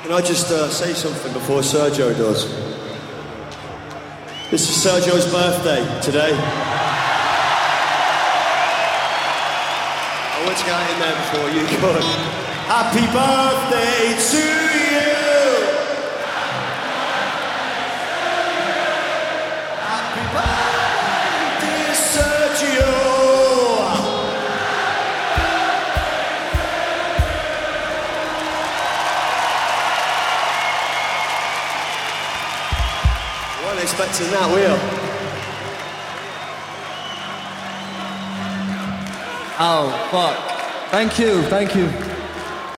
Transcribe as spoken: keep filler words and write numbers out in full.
Can I just uh, say something before Sergio does? This is Sergio's birthday today. I want to get in there before you could. Happy birthday to you! Happy birthday, Sergio! Expecting that, wheel. Oh, fuck. Thank you, thank you.